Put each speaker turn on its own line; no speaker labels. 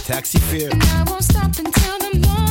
Taxi Fare.
And I won't stop until the morning.